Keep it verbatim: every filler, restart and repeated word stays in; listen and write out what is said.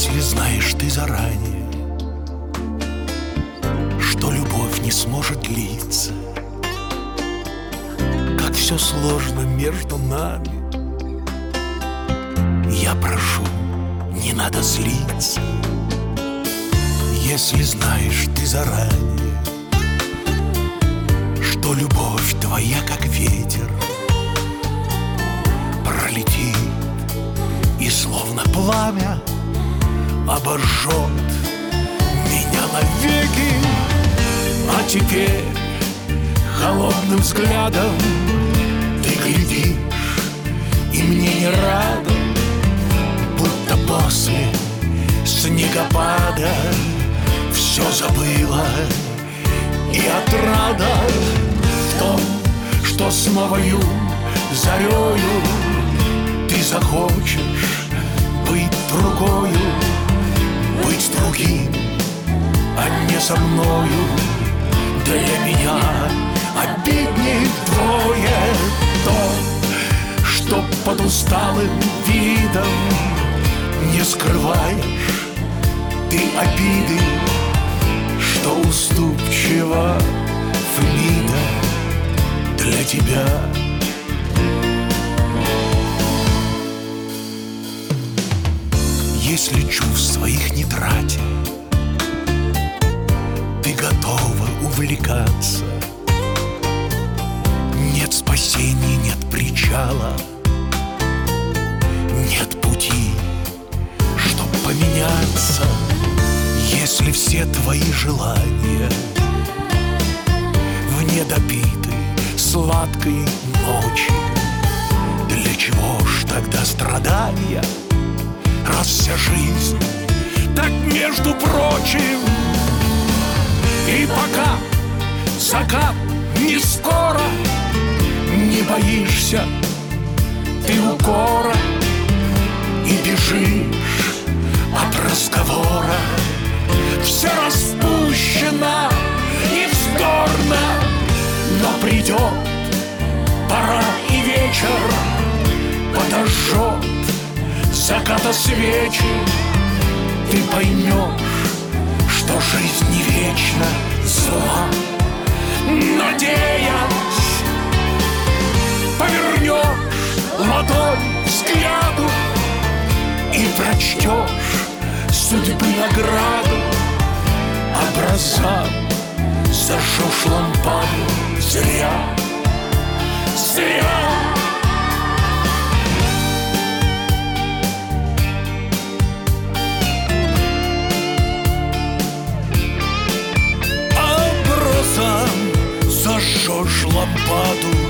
Если знаешь ты заранее, что любовь не сможет длиться, как все сложно между нами, я прошу, не надо злиться. Если знаешь ты заранее, что любовь твоя, как ветер, пролетит и словно пламя обожжет меня навеки. А теперь холодным взглядом ты глядишь, и мне не рада, будто после снегопада все забыла. И отрада в том, что с новою зарею ты захочешь быть другою, быть с другим, а не со мною. Для меня обидней вдвое то, что под усталым видом не скрываешь ты обиды, что уступчива Флида для тебя. Если чувств своих не тратя, ты готова увлекаться, нет спасения, нет причала, нет пути, чтоб поменяться. Если все твои желания в недопитой сладкой ночи, для чего ж тогда страдания, раз вся жизнь так между прочим? И пока закат не скоро, не боишься ты укора и бежишь от разговора. Все распущено и вздорно, но придет пора и вечер подожжет заката свечи. Ты поймешь, что жизнь не вечно зла, надеясь, повернешь ладонь взгляду и прочтешь судьбы награду. Образа зажжешь лампаду зря, зря. Зажжешь лампаду